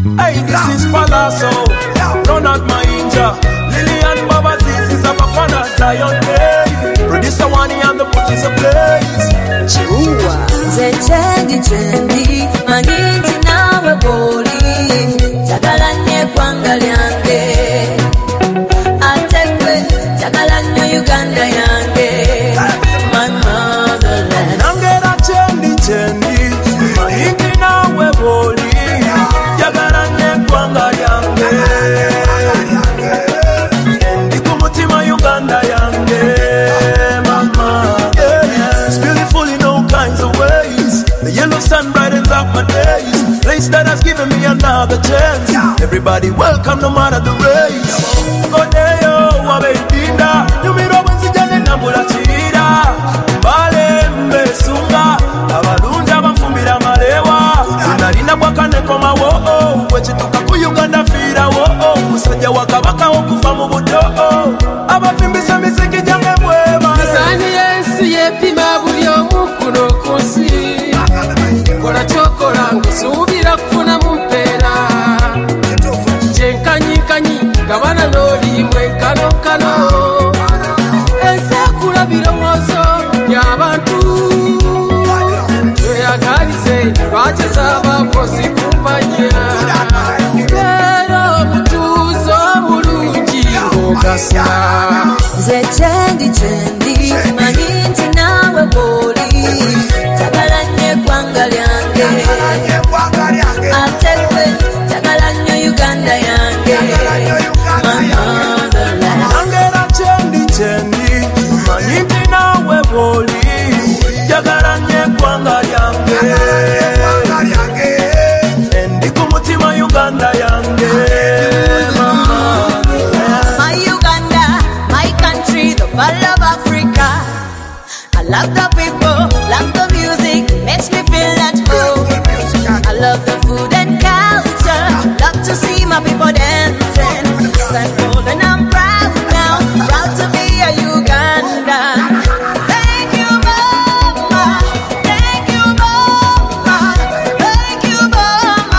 Hey, this is Palazzo, Ronald Mainja, Lillian Babazis is a Bafana Zion Day. Producer Wani and the Bush is a place. Chihuahua, Zechendi, Maniti nawe boli, Jagalanye Kwangalyange, Atekwe, Jagalanyo Uganda yange, my motherland. Nangera Chendi, Maniti nawe boli, Jagalanye Kwangalyange, Endi kumutima Uganda yange, mama. It's beautiful in all kinds of ways. The yellow sun brightens up my days. Place that has given me another chance. Everybody welcome no matter the race. Godeyo wabedinda, nyumiro bwenzijane nambula chira. Bale mbesunga, abalunja bafumbira malewa. Zinalina kwa kaneko mawo, wechituka ku Uganda fira wo. Musanja wakabaka okufa mu buto. Abafimbisa misiki jange bweba. Sani yensi yepima buli omu kuno kunsi. Kola chokola ngusubira kufuna mumpeera. Chenkanyi gabana loli mwenkano kano. Ensekula birowoozo by'abantu. Tweyagalize lwakisa abakozi kumpanya. Leero omutuuzo omulungi ng'ogasa. Zechendi, Maniti nawe boli, Jagalanye Kwangalyange, Atekwe, Jagalanyo Uganda yange, my motherland. Nangera chendi, Maniti nawe boli, Jagalanye Kwangalyange, Endi kumutima Uganda yange, mama. My Uganda, my country, the pearl of Africa. I love the people, love the music, makes me feel at home. I love the food and culture, love to see my people dancing. Stand bold and I'm proud now, proud to be a Ugandan. Thank you, mama. Thank you, mama. Thank you, mama.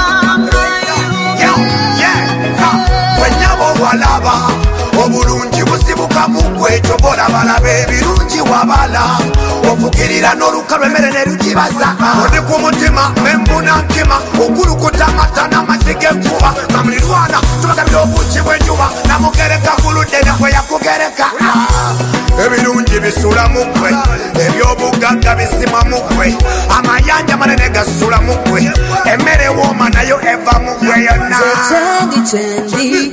Wenyabo walaba obulungi busibuka mugwe tobola balaba ebirungi wabala ofukirira n'olukalwa emmere ne lugibaza oli ku mutima membuna nkima okulukuta amata n'amazige enkuba kamulirwana tubagabira obuki bw'enjuba namugereka kuludde nekwe yakugereka ebirungi bisula mugwe ebyobugagga bisima mugwe amayanja manene gasula mugwe emmere wooma nayo eva mugwe yonna. Chendi,